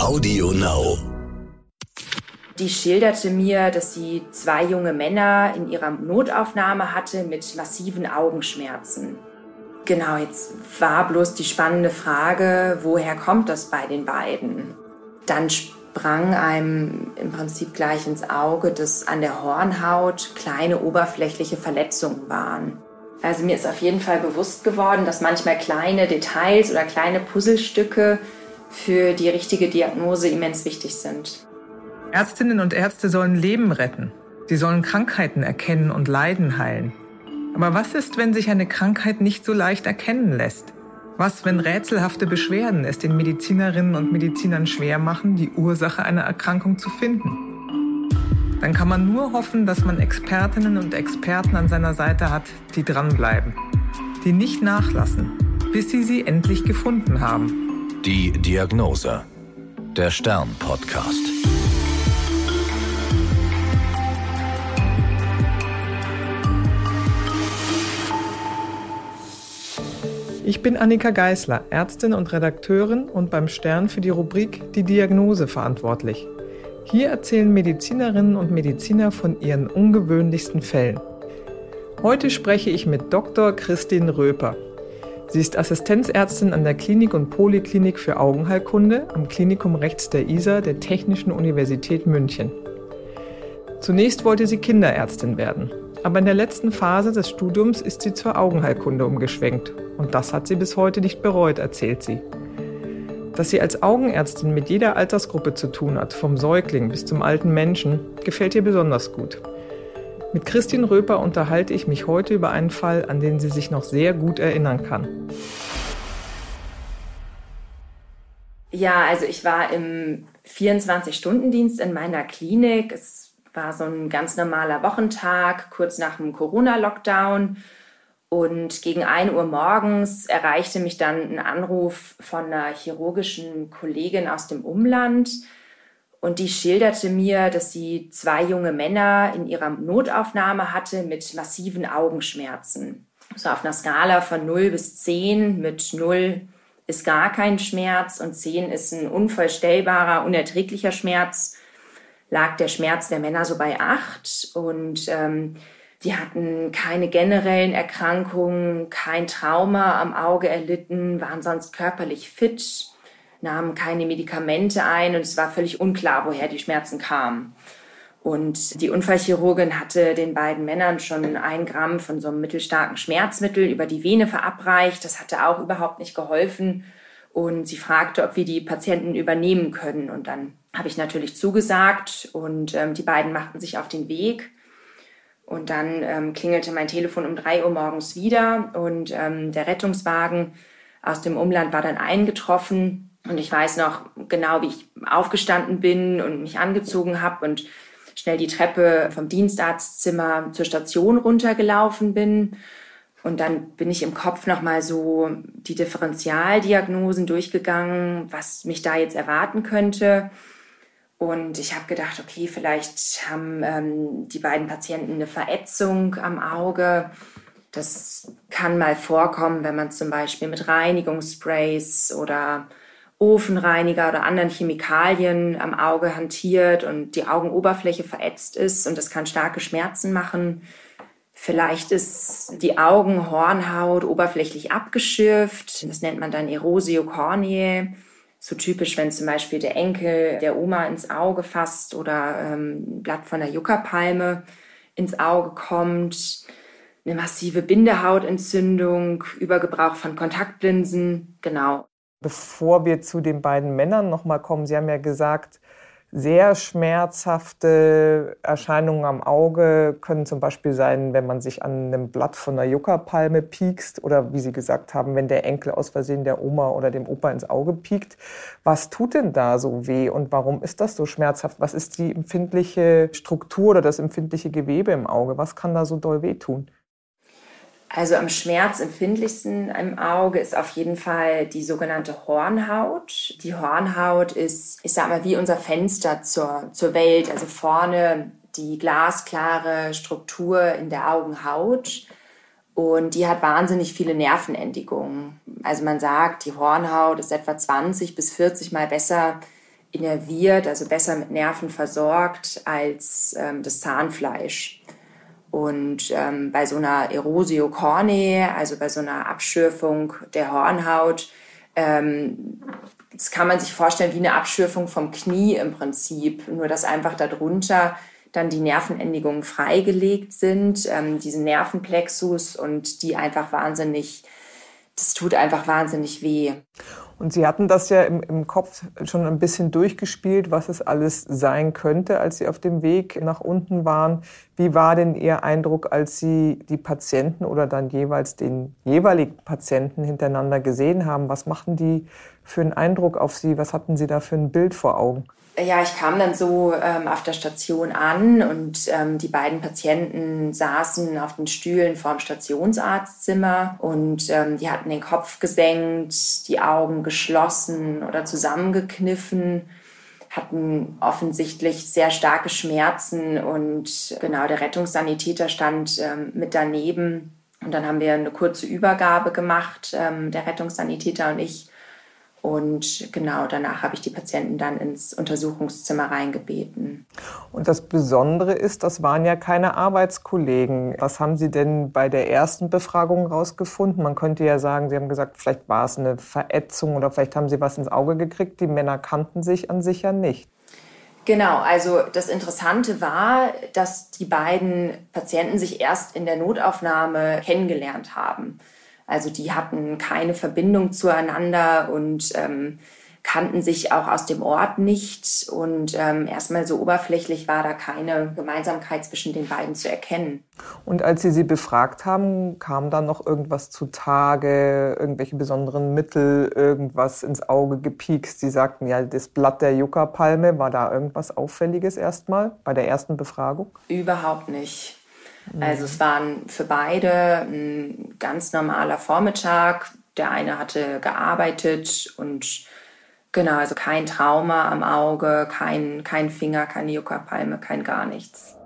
Audio Now. Die schilderte mir, dass sie 2 junge Männer in ihrer Notaufnahme hatte mit massiven Augenschmerzen. Genau, jetzt war bloß die spannende Frage, woher kommt das bei den beiden? Dann sprang einem im Prinzip gleich ins Auge, dass an der Hornhaut kleine oberflächliche Verletzungen waren. Also mir ist auf jeden Fall bewusst geworden, dass manchmal kleine Details oder kleine Puzzlestücke für die richtige Diagnose immens wichtig sind. Ärztinnen und Ärzte sollen Leben retten. Sie sollen Krankheiten erkennen und Leiden heilen. Aber was ist, wenn sich eine Krankheit nicht so leicht erkennen lässt? Was, wenn rätselhafte Beschwerden es den Medizinerinnen und Medizinern schwer machen, die Ursache einer Erkrankung zu finden? Dann kann man nur hoffen, dass man Expertinnen und Experten an seiner Seite hat, die dranbleiben, die nicht nachlassen, bis sie endlich gefunden haben. Die Diagnose. Der Stern-Podcast. Ich bin Annika Geisler, Ärztin und Redakteurin und beim Stern für die Rubrik Die Diagnose verantwortlich. Hier erzählen Medizinerinnen und Mediziner von ihren ungewöhnlichsten Fällen. Heute spreche ich mit Dr. Kristin Röper. Sie ist Assistenzärztin an der Klinik und Poliklinik für Augenheilkunde am Klinikum rechts der Isar der Technischen Universität München. Zunächst wollte sie Kinderärztin werden, aber in der letzten Phase des Studiums ist sie zur Augenheilkunde umgeschwenkt. Und das hat sie bis heute nicht bereut, erzählt sie. Dass sie als Augenärztin mit jeder Altersgruppe zu tun hat, vom Säugling bis zum alten Menschen, gefällt ihr besonders gut. Mit Kristin Röper unterhalte ich mich heute über einen Fall, an den sie sich noch sehr gut erinnern kann. Ja, also ich war im 24-Stunden-Dienst in meiner Klinik. Es war so ein ganz normaler Wochentag, kurz nach dem Corona-Lockdown. Und gegen 1 Uhr morgens erreichte mich dann ein Anruf von einer chirurgischen Kollegin aus dem Umland. Und die schilderte mir, dass sie 2 junge Männer in ihrer Notaufnahme hatte mit massiven Augenschmerzen. So auf einer Skala von 0 bis 10. Mit 0 ist gar kein Schmerz und 10 ist ein unvorstellbarer, unerträglicher Schmerz. Lag der Schmerz der Männer so bei 8 und die hatten keine generellen Erkrankungen, kein Trauma am Auge erlitten, waren sonst körperlich fit, nahmen keine Medikamente ein und es war völlig unklar, woher die Schmerzen kamen. Und die Unfallchirurgin hatte den beiden Männern schon 1 Gramm von so einem mittelstarken Schmerzmittel über die Vene verabreicht. Das hatte auch überhaupt nicht geholfen. Und sie fragte, ob wir die Patienten übernehmen können. Und dann habe ich natürlich zugesagt und die beiden machten sich auf den Weg. Und dann klingelte mein Telefon um 3 Uhr morgens wieder und der Rettungswagen aus dem Umland war dann eingetroffen. Und ich weiß noch genau, wie ich aufgestanden bin und mich angezogen habe und schnell die Treppe vom Dienstarztzimmer zur Station runtergelaufen bin. Und dann bin ich im Kopf nochmal so die Differentialdiagnosen durchgegangen, was mich da jetzt erwarten könnte. Und ich habe gedacht, okay, vielleicht haben die beiden Patienten eine Verätzung am Auge. Das kann mal vorkommen, wenn man zum Beispiel mit Reinigungssprays oder Ofenreiniger oder anderen Chemikalien am Auge hantiert und die Augenoberfläche verätzt ist. Und das kann starke Schmerzen machen. Vielleicht ist die Augenhornhaut oberflächlich abgeschürft. Das nennt man dann Erosio corneae. So typisch, wenn zum Beispiel der Enkel der Oma ins Auge fasst oder ein Blatt von der Juckerpalme ins Auge kommt. Eine massive Bindehautentzündung, Übergebrauch von Kontaktlinsen, genau. Bevor wir zu den beiden Männern nochmal kommen, Sie haben ja gesagt, sehr schmerzhafte Erscheinungen am Auge können zum Beispiel sein, wenn man sich an einem Blatt von einer Juckerpalme piekst oder wie Sie gesagt haben, wenn der Enkel aus Versehen der Oma oder dem Opa ins Auge piekt. Was tut denn da so weh und warum ist das so schmerzhaft? Was ist die empfindliche Struktur oder das empfindliche Gewebe im Auge? Was kann da so doll wehtun? Also am schmerzempfindlichsten im Auge ist auf jeden Fall die sogenannte Hornhaut. Die Hornhaut ist, ich sag mal, wie unser Fenster zur Welt. Also vorne die glasklare Struktur in der Augenhaut. Und die hat wahnsinnig viele Nervenendigungen. Also man sagt, die Hornhaut ist etwa 20 bis 40 Mal besser innerviert, also besser mit Nerven versorgt als das Zahnfleisch. Und bei so einer Erosio corneae, also bei so einer Abschürfung der Hornhaut, das kann man sich vorstellen wie eine Abschürfung vom Knie im Prinzip, nur dass einfach darunter dann die Nervenendigungen freigelegt sind, diese Nervenplexus, und das tut einfach wahnsinnig weh. Und Sie hatten das ja im Kopf schon ein bisschen durchgespielt, was es alles sein könnte, als Sie auf dem Weg nach unten waren. Wie war denn Ihr Eindruck, als Sie die Patienten oder dann jeweils den jeweiligen Patienten hintereinander gesehen haben? Was machten die für einen Eindruck auf Sie? Was hatten Sie da für ein Bild vor Augen? Ja, ich kam dann so auf der Station an und die beiden Patienten saßen auf den Stühlen vorm Stationsarztzimmer und die hatten den Kopf gesenkt, die Augen geschlossen oder zusammengekniffen, hatten offensichtlich sehr starke Schmerzen und genau, der Rettungssanitäter stand mit daneben. Und dann haben wir eine kurze Übergabe gemacht, der Rettungssanitäter und ich. Und genau, danach habe ich die Patienten dann ins Untersuchungszimmer reingebeten. Und das Besondere ist, das waren ja keine Arbeitskollegen. Was haben Sie denn bei der ersten Befragung rausgefunden? Man könnte ja sagen, Sie haben gesagt, vielleicht war es eine Verätzung oder vielleicht haben Sie was ins Auge gekriegt. Die Männer kannten sich an sich ja nicht. Genau, also das Interessante war, dass die beiden Patienten sich erst in der Notaufnahme kennengelernt haben. Also die hatten keine Verbindung zueinander und kannten sich auch aus dem Ort nicht. Und erstmal so oberflächlich war da keine Gemeinsamkeit zwischen den beiden zu erkennen. Und als Sie befragt haben, kam dann noch irgendwas zutage, irgendwelche besonderen Mittel, irgendwas ins Auge gepiekst? Sie sagten ja, das Blatt der Yucca-Palme, war da irgendwas Auffälliges erstmal bei der ersten Befragung? Überhaupt nicht. Also es war für beide ein ganz normaler Vormittag. Der eine hatte gearbeitet und genau, also kein Trauma am Auge, kein Finger, keine Yucca-Palme, kein gar nichts.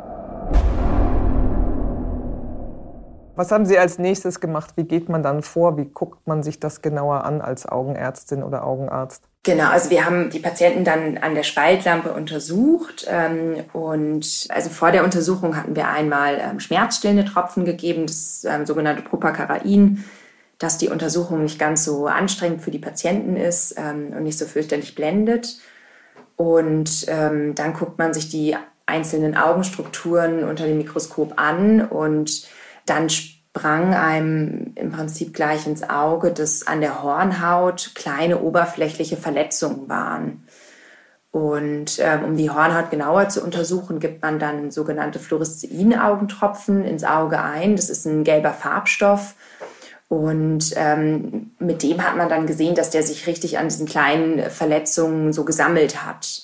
Was haben Sie als nächstes gemacht? Wie geht man dann vor? Wie guckt man sich das genauer an als Augenärztin oder Augenarzt? Genau, also wir haben die Patienten dann an der Spaltlampe untersucht und also vor der Untersuchung hatten wir einmal schmerzstillende Tropfen gegeben, das sogenannte Propacarain, dass die Untersuchung nicht ganz so anstrengend für die Patienten ist und nicht so fürchterlich blendet. Und dann guckt man sich die einzelnen Augenstrukturen unter dem Mikroskop an und dann sprang einem im Prinzip gleich ins Auge, dass an der Hornhaut kleine oberflächliche Verletzungen waren. Und um die Hornhaut genauer zu untersuchen, gibt man dann sogenannte Fluorescein-Augentropfen ins Auge ein. Das ist ein gelber Farbstoff. Und mit dem hat man dann gesehen, dass der sich richtig an diesen kleinen Verletzungen so gesammelt hat.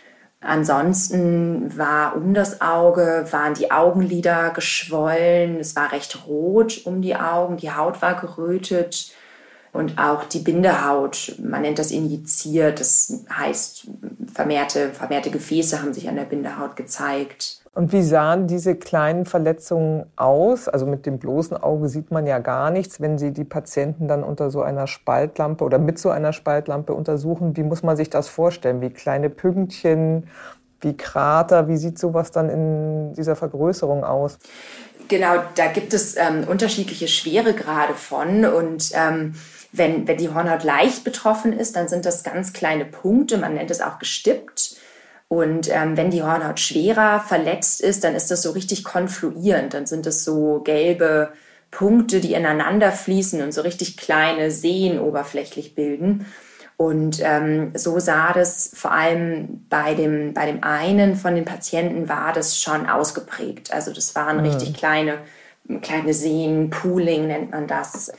Ansonsten waren die Augenlider geschwollen, es war recht rot um die Augen, die Haut war gerötet und auch die Bindehaut, man nennt das injiziert, das heißt vermehrte Gefäße haben sich an der Bindehaut gezeigt. Und wie sahen diese kleinen Verletzungen aus? Also mit dem bloßen Auge sieht man ja gar nichts. Wenn Sie die Patienten dann unter so einer Spaltlampe oder mit so einer Spaltlampe untersuchen, wie muss man sich das vorstellen? Wie kleine Pünktchen, wie Krater, wie sieht sowas dann in dieser Vergrößerung aus? Genau, da gibt es unterschiedliche Schweregrade von und wenn die Hornhaut leicht betroffen ist, dann sind das ganz kleine Punkte, man nennt es auch gestippt. Und wenn die Hornhaut schwerer verletzt ist, dann ist das so richtig konfluierend. Dann sind das so gelbe Punkte, die ineinander fließen und so richtig kleine Seen oberflächlich bilden. Und so sah das vor allem bei dem einen von den Patienten war das schon ausgeprägt. Also das waren richtig kleine Seen, Pooling nennt man das.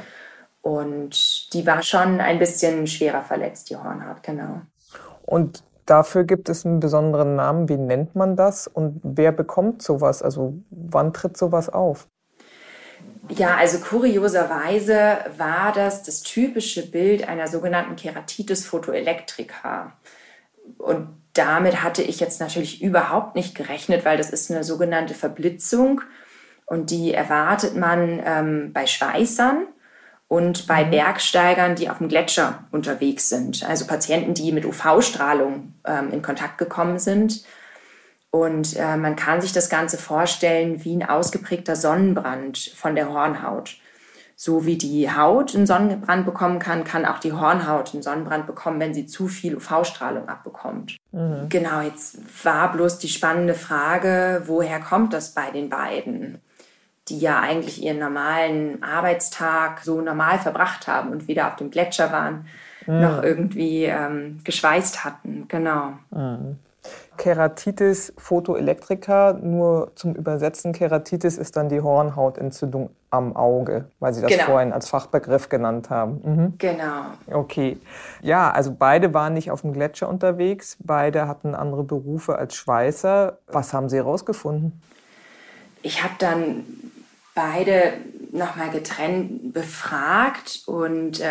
Und die war schon ein bisschen schwerer verletzt, die Hornhaut, genau. Und dafür gibt es einen besonderen Namen. Wie nennt man das? Und wer bekommt sowas? Also wann tritt sowas auf? Ja, also kurioserweise war das typische Bild einer sogenannten Keratitis photoelectrica. Und damit hatte ich jetzt natürlich überhaupt nicht gerechnet, weil das ist eine sogenannte Verblitzung. Und die erwartet man bei Schweißern. und bei Bergsteigern, die auf dem Gletscher unterwegs sind. Also Patienten, die mit UV-Strahlung in Kontakt gekommen sind. Und man kann sich das Ganze vorstellen wie ein ausgeprägter Sonnenbrand von der Hornhaut. So wie die Haut einen Sonnenbrand bekommen kann, kann auch die Hornhaut einen Sonnenbrand bekommen, wenn sie zu viel UV-Strahlung abbekommt. Genau, jetzt war bloß die spannende Frage, woher kommt das bei den beiden, die ja eigentlich ihren normalen Arbeitstag so normal verbracht haben und weder auf dem Gletscher waren, noch irgendwie geschweißt hatten. Genau. Keratitis photoelectrica, nur zum Übersetzen, Keratitis ist dann die Hornhautentzündung am Auge, weil Sie das vorhin als Fachbegriff genannt haben. Genau. Okay. Ja, also beide waren nicht auf dem Gletscher unterwegs, beide hatten andere Berufe als Schweißer. Was haben Sie herausgefunden? Ich habe dann beide nochmal getrennt befragt und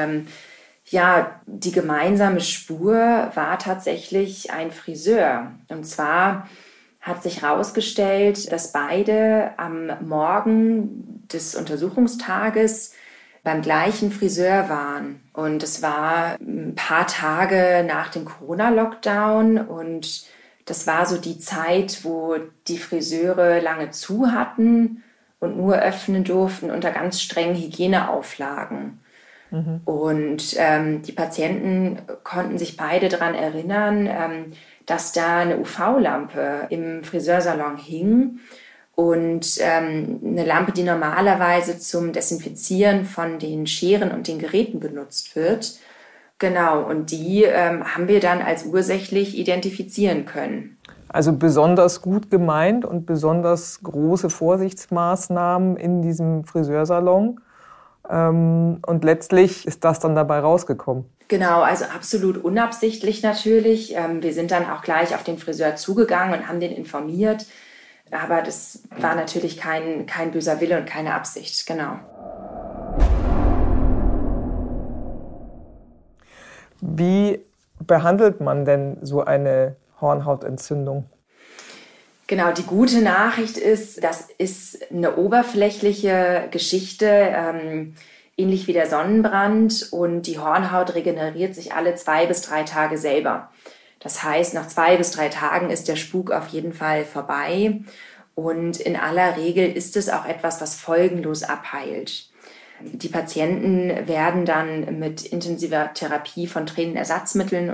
die gemeinsame Spur war tatsächlich ein Friseur. Und zwar hat sich herausgestellt, dass beide am Morgen des Untersuchungstages beim gleichen Friseur waren. Und es war ein paar Tage nach dem Corona-Lockdown und das war so die Zeit, wo die Friseure lange zu hatten und nur öffnen durften unter ganz strengen Hygieneauflagen. Und die Patienten konnten sich beide daran erinnern, dass da eine UV-Lampe im Friseursalon hing und eine Lampe, die normalerweise zum Desinfizieren von den Scheren und den Geräten genutzt wird. Genau, und die haben wir dann als ursächlich identifizieren können. Also besonders gut gemeint und besonders große Vorsichtsmaßnahmen in diesem Friseursalon. Und letztlich ist das dann dabei rausgekommen. Genau, also absolut unabsichtlich natürlich. Wir sind dann auch gleich auf den Friseur zugegangen und haben den informiert. Aber das war natürlich kein böser Wille und keine Absicht, genau. Wie behandelt man denn so eine Hornhautentzündung? Genau, die gute Nachricht ist, das ist eine oberflächliche Geschichte, ähnlich wie der Sonnenbrand. Und die Hornhaut regeneriert sich alle 2 bis 3 Tage selber. Das heißt, nach 2 bis 3 Tagen ist der Spuk auf jeden Fall vorbei. Und in aller Regel ist es auch etwas, was folgenlos abheilt. Die Patienten werden dann mit intensiver Therapie von Tränenersatzmitteln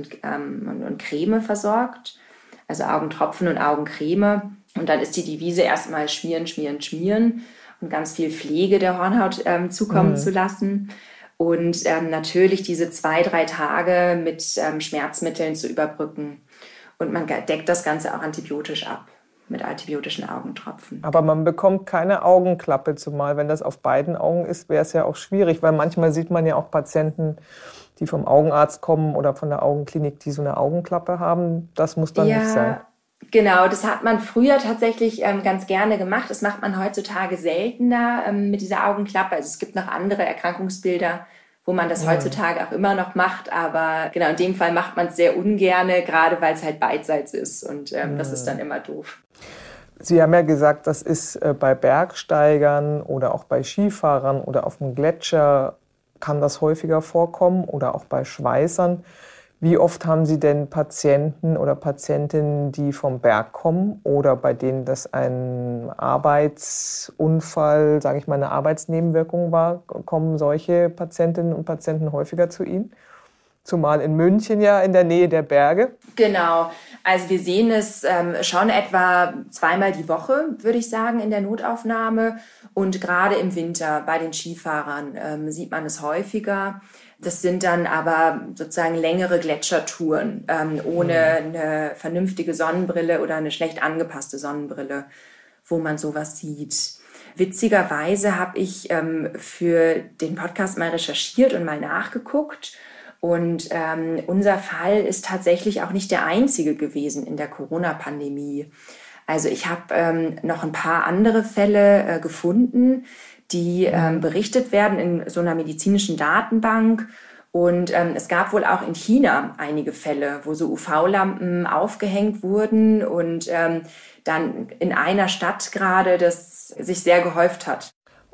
und Creme versorgt. Also Augentropfen und Augencreme. Und dann ist die Devise erstmal schmieren, schmieren, schmieren und ganz viel Pflege der Hornhaut zukommen zu lassen. Und natürlich diese 2, 3 Tage mit Schmerzmitteln zu überbrücken. Und man deckt das Ganze auch antibiotisch ab, mit antibiotischen Augentropfen. Aber man bekommt keine Augenklappe, zumal wenn das auf beiden Augen ist, wäre es ja auch schwierig, weil manchmal sieht man ja auch Patienten, die vom Augenarzt kommen oder von der Augenklinik, die so eine Augenklappe haben. Das muss dann nicht sein. Genau, das hat man früher tatsächlich ganz gerne gemacht. Das macht man heutzutage seltener mit dieser Augenklappe. Also es gibt noch andere Erkrankungsbilder, wo man das heutzutage auch immer noch macht. Aber genau, in dem Fall macht man es sehr ungerne, gerade weil es halt beidseits ist. Und das ist dann immer doof. Sie haben ja gesagt, das ist bei Bergsteigern oder auch bei Skifahrern oder auf dem Gletscher kann das häufiger vorkommen oder auch bei Schweißern. Wie oft haben Sie denn Patienten oder Patientinnen, die vom Berg kommen oder bei denen das ein Arbeitsunfall, sage ich mal, eine Arbeitsnebenwirkung war? Kommen solche Patientinnen und Patienten häufiger zu Ihnen? Zumal in München ja in der Nähe der Berge. Genau, also wir sehen es schon etwa 2-mal die Woche, würde ich sagen, in der Notaufnahme. Und gerade im Winter bei den Skifahrern sieht man es häufiger. Das sind dann aber sozusagen längere Gletschertouren ohne eine vernünftige Sonnenbrille oder eine schlecht angepasste Sonnenbrille, wo man sowas sieht. Witzigerweise habe ich für den Podcast mal recherchiert und mal nachgeguckt. Und unser Fall ist tatsächlich auch nicht der einzige gewesen in der Corona-Pandemie. Also ich habe noch ein paar andere Fälle gefunden, die berichtet werden in so einer medizinischen Datenbank. Und es gab wohl auch in China einige Fälle, wo so UV-Lampen aufgehängt wurden und dann in einer Stadt gerade das sich sehr gehäuft hat.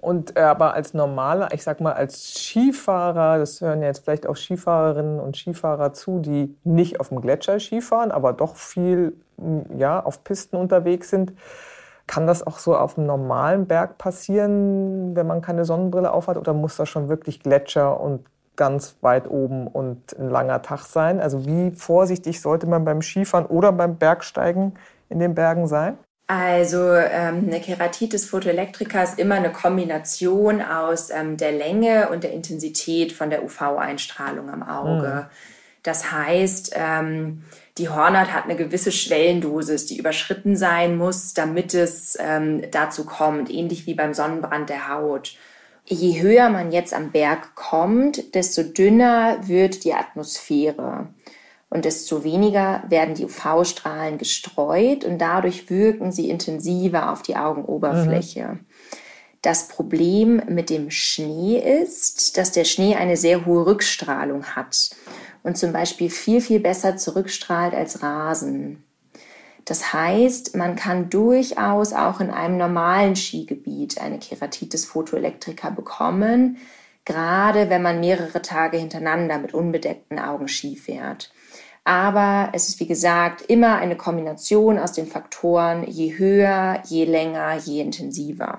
Und aber als normaler, ich sag mal als Skifahrer, das hören ja jetzt vielleicht auch Skifahrerinnen und Skifahrer zu, die nicht auf dem Gletscher Skifahren, aber doch viel auf Pisten unterwegs sind. Kann das auch so auf einem normalen Berg passieren, wenn man keine Sonnenbrille aufhat? Oder muss das schon wirklich Gletscher und ganz weit oben und ein langer Tag sein? Also wie vorsichtig sollte man beim Skifahren oder beim Bergsteigen in den Bergen sein? Also eine Keratitis photoelectrica ist immer eine Kombination aus der Länge und der Intensität von der UV-Einstrahlung am Auge. Das heißt, die Hornhaut hat eine gewisse Schwellendosis, die überschritten sein muss, damit es dazu kommt, ähnlich wie beim Sonnenbrand der Haut. Je höher man jetzt am Berg kommt, desto dünner wird die Atmosphäre. Und desto weniger werden die UV-Strahlen gestreut und dadurch wirken sie intensiver auf die Augenoberfläche. Das Problem mit dem Schnee ist, dass der Schnee eine sehr hohe Rückstrahlung hat und zum Beispiel viel, viel besser zurückstrahlt als Rasen. Das heißt, man kann durchaus auch in einem normalen Skigebiet eine Keratitis photoelectrica bekommen, gerade wenn man mehrere Tage hintereinander mit unbedeckten Augen Ski fährt. Aber es ist, wie gesagt, immer eine Kombination aus den Faktoren, je höher, je länger, je intensiver.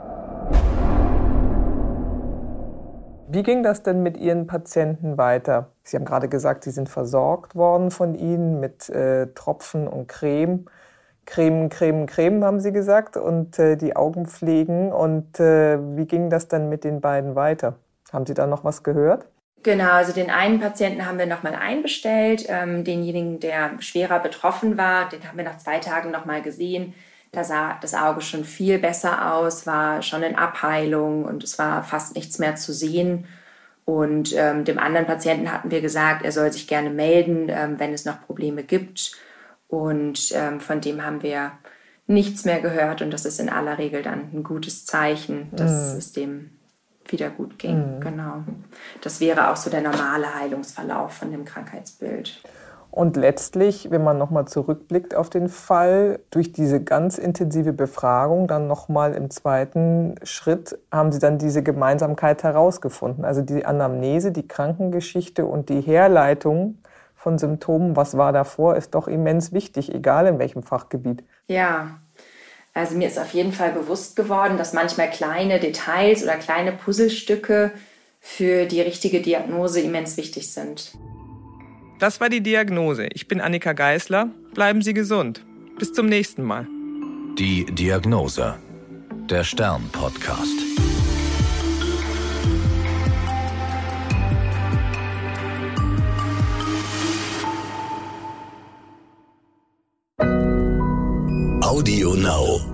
Wie ging das denn mit Ihren Patienten weiter? Sie haben gerade gesagt, Sie sind versorgt worden von Ihnen mit Tropfen und Creme. Creme, haben Sie gesagt, und die Augen pflegen. Und wie ging das dann mit den beiden weiter? Haben Sie da noch was gehört? Genau, also den einen Patienten haben wir nochmal einbestellt. Denjenigen, der schwerer betroffen war, den haben wir nach 2 Tagen nochmal gesehen. Da sah das Auge schon viel besser aus, war schon in Abheilung und es war fast nichts mehr zu sehen. Und dem anderen Patienten hatten wir gesagt, er soll sich gerne melden, wenn es noch Probleme gibt. Und von dem haben wir nichts mehr gehört. Und das ist in aller Regel dann ein gutes Zeichen, dass es dem wieder gut ging. Genau. Das wäre auch so der normale Heilungsverlauf von dem Krankheitsbild. Und letztlich, wenn man nochmal zurückblickt auf den Fall, durch diese ganz intensive Befragung, dann nochmal im zweiten Schritt, haben Sie dann diese Gemeinsamkeit herausgefunden. Also die Anamnese, die Krankengeschichte und die Herleitung von Symptomen, was war davor, ist doch immens wichtig, egal in welchem Fachgebiet. Ja, also mir ist auf jeden Fall bewusst geworden, dass manchmal kleine Details oder kleine Puzzlestücke für die richtige Diagnose immens wichtig sind. Das war die Diagnose. Ich bin Annika Geisler. Bleiben Sie gesund. Bis zum nächsten Mal. Die Diagnose. Der Stern-Podcast. Audio Now.